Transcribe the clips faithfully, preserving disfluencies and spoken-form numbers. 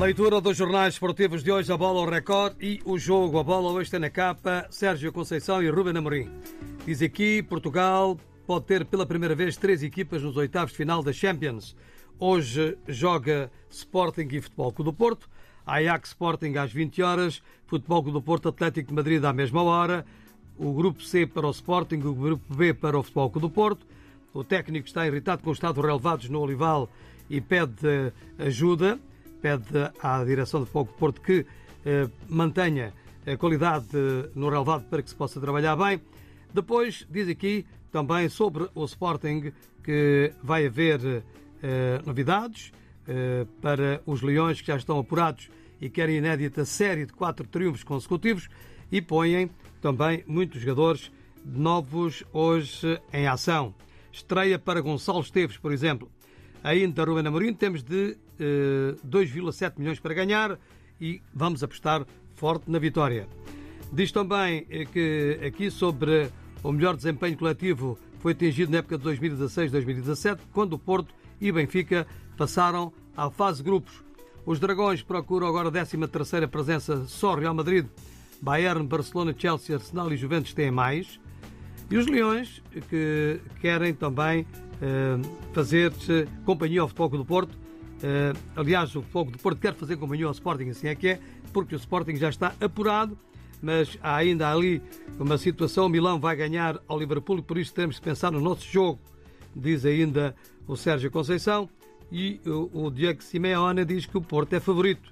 Leitura dos jornais esportivos de hoje, a bola ao Record e o jogo. A bola hoje tem na capa Sérgio Conceição e Ruben Amorim. Diz aqui, Portugal pode ter pela primeira vez três equipas nos oitavos de final da Champions. Hoje joga Sporting e Futebol Clube do Porto, Ajax Sporting às vinte horas, Futebol Clube do Porto Atlético de Madrid à mesma hora, o grupo C para o Sporting, o grupo B para o Futebol Clube do Porto. O técnico está irritado com o estado de relevados no Olival e pede ajuda. Pede à direção do Futebol Clube do Porto que eh, mantenha a qualidade no relevado para que se possa trabalhar bem. Depois diz aqui também sobre o Sporting que vai haver eh, novidades eh, para os Leões que já estão apurados e querem a inédita série de quatro triunfos consecutivos e põem também muitos jogadores novos hoje em ação. Estreia para Gonçalo Esteves, por exemplo. Ainda Ruben Amorim, temos de eh, dois vírgula sete milhões para ganhar e vamos apostar forte na vitória. Diz também eh, que aqui sobre o melhor desempenho coletivo foi atingido na época de dois mil e dezasseis dois mil e dezassete, quando o Porto e Benfica passaram à fase de grupos. Os Dragões procuram agora a décima terceira presença, só Real Madrid, Bayern, Barcelona, Chelsea, Arsenal e Juventus têm mais. E os Leões, que querem também eh, fazer companhia ao Futebol Clube do Porto. Eh, aliás, o Futebol Clube do Porto quer fazer companhia ao Sporting, assim é que é, porque o Sporting já está apurado, mas há ainda ali uma situação. O Milão vai ganhar ao Liverpool e por isso temos de pensar no nosso jogo, diz ainda o Sérgio Conceição. E o, o Diego Simeone diz que o Porto é favorito.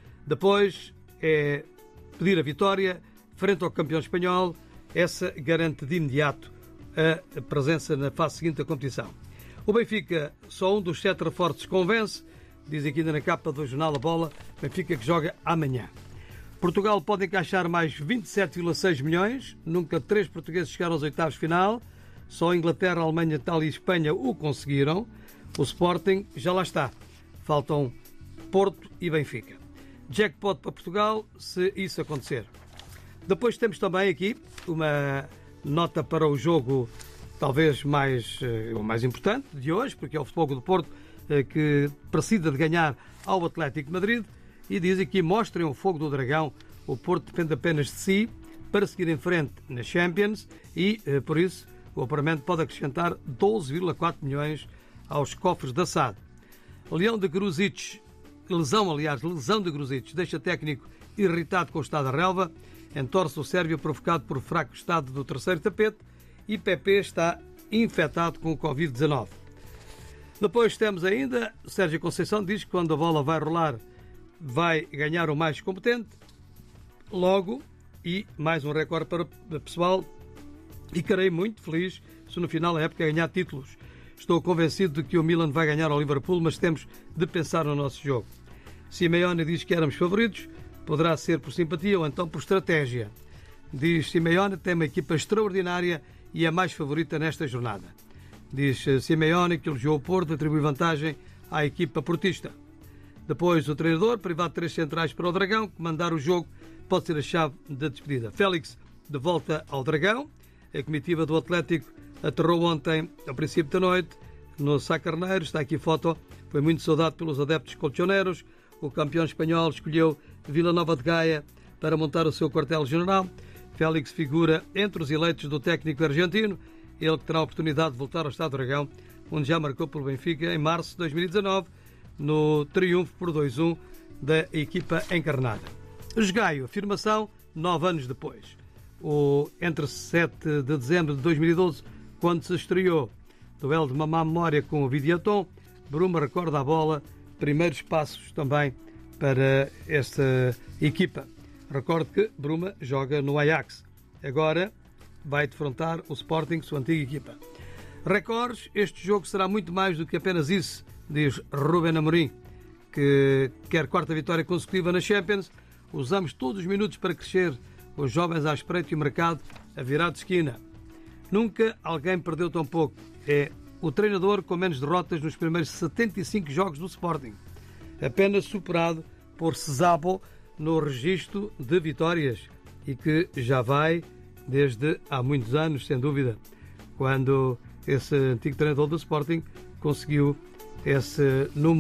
Depois é pedir a vitória frente ao campeão espanhol. Essa garante de imediato a presença na fase seguinte da competição. O Benfica, só um dos sete reforços convence, diz aqui ainda na capa do jornal A Bola, Benfica que joga amanhã. Portugal pode encaixar mais vinte e sete vírgula seis milhões, nunca três portugueses chegaram aos oitavos de final, só Inglaterra, Alemanha, Itália e Espanha o conseguiram. O Sporting já lá está, faltam Porto e Benfica. Jackpot para Portugal, se isso acontecer. Depois temos também aqui uma nota para o jogo talvez mais, o mais importante de hoje, porque é o Futebol Clube do Porto que precisa de ganhar ao Atlético de Madrid e diz aqui, mostrem o fogo do dragão, o Porto depende apenas de si para seguir em frente na Champions e, por isso, o apuramento pode acrescentar doze vírgula quatro milhões aos cofres da S A D. Leão de Gruzic, lesão aliás, lesão de Gruzic, deixa técnico irritado com o estado da relva. Entorce o Sérvio provocado por fraco estado do terceiro tapete e Pepe está infectado com o covid dezanove. Depois temos ainda, Sérgio Conceição diz que quando a bola vai rolar vai ganhar o mais competente. Logo, e mais um recorde para o pessoal, ficarei muito feliz se no final da época ganhar títulos. Estou convencido de que o Milan vai ganhar ao Liverpool, mas temos de pensar no nosso jogo. Simeone diz que éramos favoritos. Poderá ser por simpatia ou então por estratégia. Diz Simeone, tem uma equipa extraordinária e é mais favorita nesta jornada. Diz Simeone que elogiou o Porto, atribui vantagem à equipa portista. Depois o treinador, privado de três centrais para o Dragão, comandar o jogo pode ser a chave da despedida. Félix de volta ao Dragão. A comitiva do Atlético aterrou ontem, ao princípio da noite, no Sá Carneiro. Está aqui foto. Foi muito saudado pelos adeptos colchoneros. O campeão espanhol escolheu Vila Nova de Gaia para montar o seu quartel-general. Félix figura entre os eleitos do técnico argentino, ele que terá a oportunidade de voltar ao Estado do Dragão, onde já marcou pelo Benfica em março de dois mil e dezanove, no triunfo por dois a um da equipa encarnada. Esgaio, afirmação, nove anos depois. O, entre sete de dezembro de dois mil e doze, quando se estreou duelo de mamá memória com o Videoton, Bruma recorda a bola, primeiros passos também para esta equipa. Recordo que Bruma joga no Ajax. Agora vai defrontar o Sporting, sua antiga equipa. Recordes, este jogo será muito mais do que apenas isso, diz Ruben Amorim, que quer quarta vitória consecutiva na Champions. Usamos todos os minutos para crescer, os jovens à espreita e o mercado a virar de esquina. Nunca alguém perdeu tão pouco. É o treinador com menos derrotas nos primeiros setenta e cinco jogos do Sporting, apenas superado por Szabo no registro de vitórias e que já vai desde há muitos anos, sem dúvida, quando esse antigo treinador do Sporting conseguiu esse número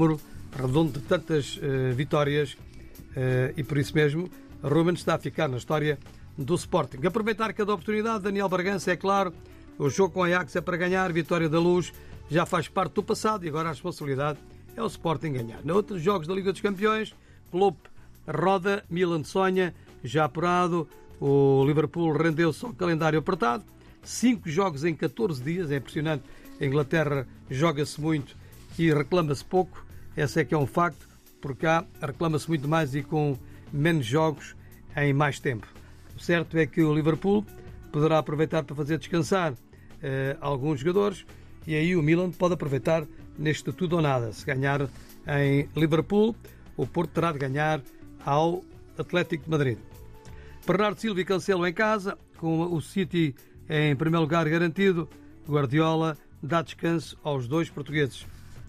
redondo de tantas uh, vitórias uh, e por isso mesmo Ruben está a ficar na história do Sporting. Aproveitar cada oportunidade, Daniel Bragança, é claro, o jogo com o Ajax é para ganhar, Vitória da Luz já faz parte do passado e agora a responsabilidade é o Sporting ganhar. Noutros jogos da Liga dos Campeões, Klopp roda, Milan sonha, já apurado, o Liverpool rendeu-se ao calendário apertado, cinco jogos em catorze dias, é impressionante, a Inglaterra joga-se muito e reclama-se pouco, esse é que é um facto, porque cá reclama-se muito mais e com menos jogos em mais tempo. O certo é que o Liverpool poderá aproveitar para fazer descansar eh, alguns jogadores e aí o Milan pode aproveitar neste tudo ou nada. Se ganhar em Liverpool, o Porto terá de ganhar ao Atlético de Madrid. Bernardo Silva e Cancelo em casa, com o City em primeiro lugar garantido, Guardiola dá descanso aos dois portugueses.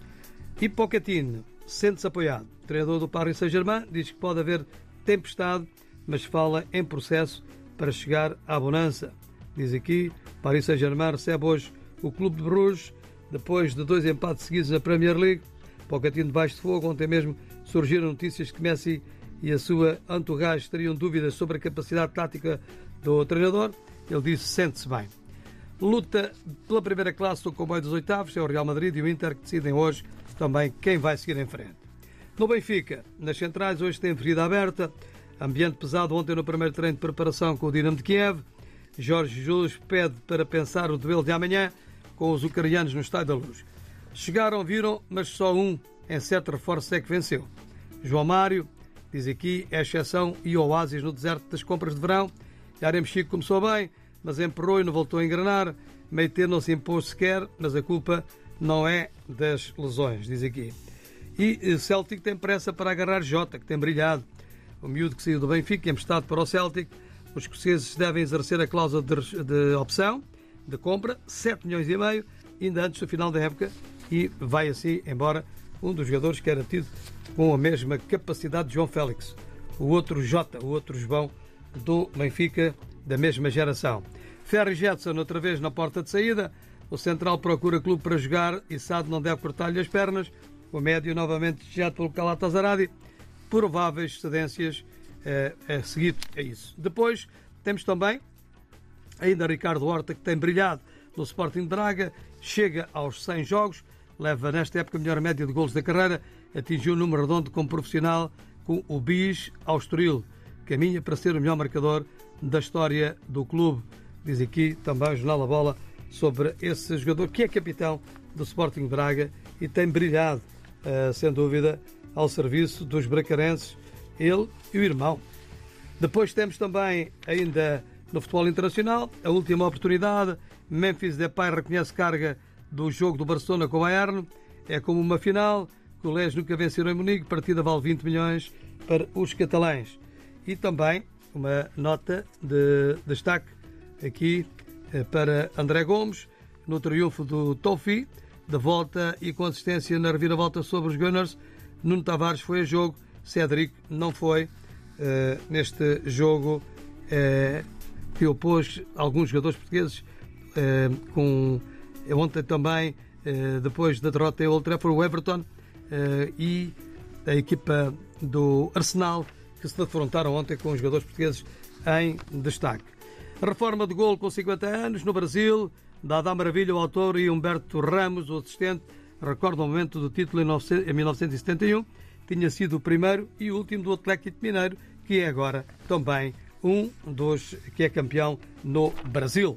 E Pochettino sente-se apoiado. O treinador do Paris Saint-Germain diz que pode haver tempestade, mas fala em processo para chegar à bonança. Diz aqui, Paris Saint-Germain recebe hoje o Clube de Bruges, depois de dois empates seguidos na Premier League. Pochettino debaixo de fogo. Ontem mesmo surgiram notícias que Messi e a sua entourage teriam dúvidas sobre a capacidade tática do treinador. Ele disse que sente-se bem. Luta pela primeira classe do comboio dos oitavos, é o Real Madrid e o Inter que decidem hoje também quem vai seguir em frente. No Benfica, nas centrais, hoje tem ferida aberta. Ambiente pesado ontem no primeiro treino de preparação com o Dinamo de Kiev. Jorge Jesus pede para pensar o duelo de amanhã com os ucranianos no Estádio da Luz. Chegaram, viram, mas só um em sete reforços é que venceu. João Mário, diz aqui, é exceção e oásis no deserto das compras de verão. Yarem Chico começou bem, mas emperrou e não voltou a engrenar. Meite não se impôs sequer, mas a culpa não é das lesões, diz aqui. E Celtic tem pressa para agarrar Jota, que tem brilhado. O miúdo que saiu do Benfica, emprestado para o Celtic. Os escoceses devem exercer a cláusula de, de opção, de compra, sete milhões e meio, ainda antes do final da época, e vai assim embora um dos jogadores que era tido com a mesma capacidade de João Félix. O outro Jota, o outro João do Benfica, da mesma geração. Ferry Jetson, outra vez na porta de saída. O central procura clube para jogar e Sado não deve cortar-lhe as pernas. O médio novamente desejado pelo Galatasaray. Prováveis cedências eh, a seguir a isso. Depois temos também ainda Ricardo Horta, que tem brilhado no Sporting de Braga, chega aos cem jogos, leva nesta época a melhor média de golos da carreira, atingiu o número redondo como profissional com o Bis ao Estoril, caminha para ser o melhor marcador da história do clube. Diz aqui também o Jornal da Bola sobre esse jogador que é capitão do Sporting de Braga e tem brilhado, uh, sem dúvida, ao serviço dos bracarenses, ele e o irmão. Depois temos também, ainda no futebol internacional, a última oportunidade. Memphis Depay reconhece carga do jogo do Barcelona com o Bayern. É como uma final. Colés nunca venceram em Munique. Partida vale vinte milhões para os catalães. E também uma nota de destaque aqui para André Gomes, no triunfo do Toffee, da volta e consistência na reviravolta sobre os Gunners. Nuno Tavares foi a jogo, Cédric não foi uh, neste jogo uh, que opôs alguns jogadores portugueses uh, com ontem também, uh, depois da derrota em Old Trafford, o Everton uh, e a equipa do Arsenal, que se defrontaram ontem com os jogadores portugueses em destaque. A reforma de golo com cinquenta anos no Brasil, dada a maravilha, o autor e Humberto Ramos, o assistente, recorda o momento do título em mil novecentos e setenta e um, tinha sido o primeiro e o último do Atlético Mineiro, que é agora também um dos que é campeão no Brasil.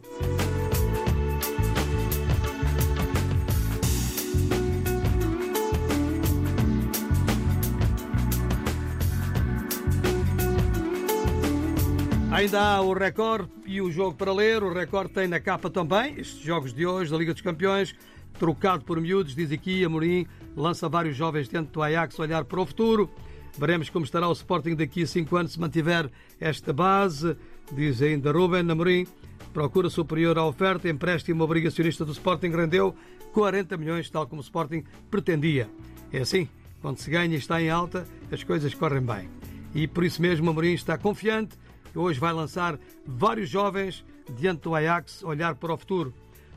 Ainda há o Record e o jogo para ler. O Record tem na capa também estes jogos de hoje da Liga dos Campeões, trocado por miúdos, diz aqui, Amorim lança vários jovens dentro do Ajax a olhar para o futuro. Veremos como estará o Sporting daqui a cinco anos se mantiver esta base, diz ainda Ruben Amorim. Procura superior à oferta, empréstimo obrigacionista do Sporting rendeu quarenta milhões, tal como o Sporting pretendia. É assim, quando se ganha e está em alta, as coisas correm bem. E por isso mesmo Amorim está confiante que hoje vai lançar vários jovens diante do Ajax a olhar para o futuro.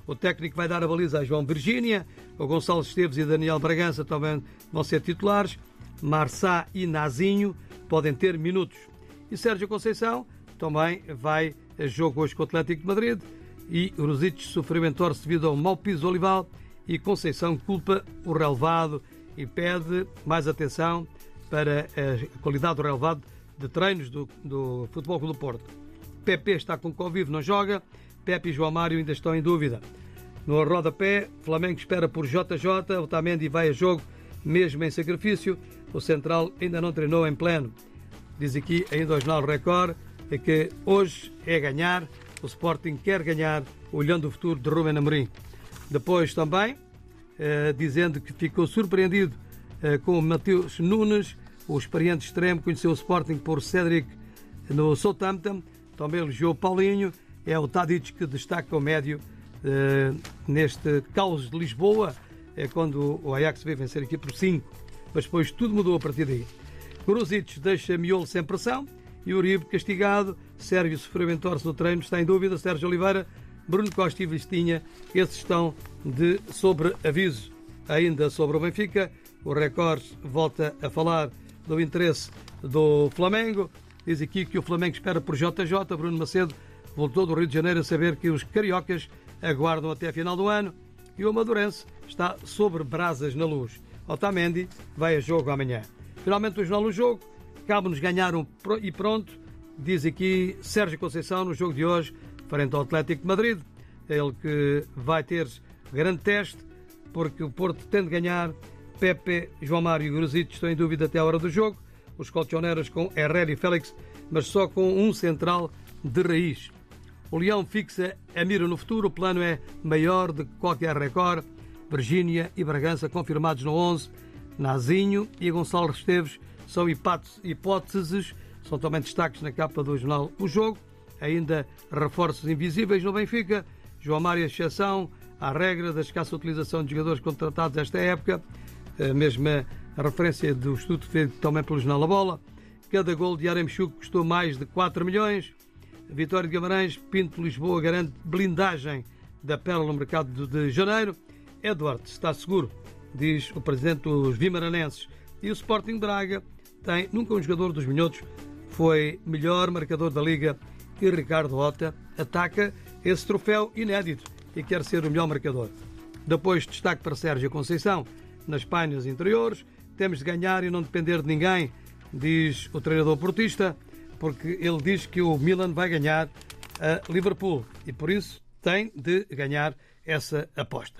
O técnico vai dar a baliza a João Virgínia, o Gonçalo Esteves e Daniel Bragança também vão ser titulares, Marçá e Nazinho podem ter minutos. E Sérgio Conceição também vai a jogo hoje com o Atlético de Madrid, e Rosic sofreu entorse devido ao mau piso do Olival, e Conceição culpa o relevado e pede mais atenção para a qualidade do relevado de treinos do, do Futebol Clube do Porto. Pepe está com Covid, não joga. Pepe e João Mário ainda estão em dúvida. No rodapé, Flamengo espera por J J. Otamendi vai a jogo mesmo em sacrifício. O central ainda não treinou em pleno. Diz aqui ainda o Jornal Record é que hoje é ganhar. O Sporting quer ganhar, olhando o futuro de Ruben Amorim. Depois também, eh, dizendo que ficou surpreendido eh, com o Mateus Nunes, o experiente extremo, conheceu o Sporting por Cédric no Southampton. Também elogiou Paulinho. É o Tadic que destaca o médio eh, neste caos de Lisboa, é quando o Ajax veio vencer aqui por cinco. Mas depois tudo mudou a partir daí. Gruzic deixa Miolo sem pressão e Uribe castigado. Sérgio sofreu entorse no treino, está em dúvida. Sérgio Oliveira, Bruno Costa e Vistinha, esses estão de sobreaviso. Ainda sobre o Benfica, o Record volta a falar do interesse do Flamengo. Diz aqui que o Flamengo espera por J J. Bruno Macedo voltou do Rio de Janeiro a saber que os cariocas aguardam até a final do ano, e o Amadurense está sobre brasas na luz. Otamendi vai a jogo amanhã. Finalmente o jornal do jogo, cabe-nos ganhar um e pronto, diz aqui Sérgio Conceição no jogo de hoje, frente ao Atlético de Madrid. Ele que vai ter grande teste, porque o Porto tem de ganhar. Pepe, João Mário e Gruzic estão em dúvida até a hora do jogo. Os colchoneros com Herrera e Félix, mas só com um central de raiz. O Leão fixa a mira no futuro, o plano é maior de qualquer recorde. Virgínia e Bragança confirmados no onze. Nazinho e Gonçalo Esteves são hipóteses, são também destaques na capa do jornal O Jogo. Ainda reforços invisíveis no Benfica. João Mário, exceção à regra da escassa utilização de jogadores contratados esta época. A mesma referência do estudo feito também pelo jornal A Bola. Cada gol de Yaremchuk custou mais de quatro milhões. Vitória de Guimarães, Pinto Lisboa garante blindagem da Pérola no mercado de janeiro. Eduardo está seguro, diz o presidente dos vimaranenses. E o Sporting Braga tem, nunca um jogador dos minhotos foi melhor marcador da Liga, e Ricardo Horta ataca esse troféu inédito e quer ser o melhor marcador. Depois destaque para Sérgio Conceição nas páginas interiores. Temos de ganhar e não depender de ninguém, diz o treinador portista, porque ele diz que o Milan vai ganhar a Liverpool e por isso tem de ganhar essa aposta.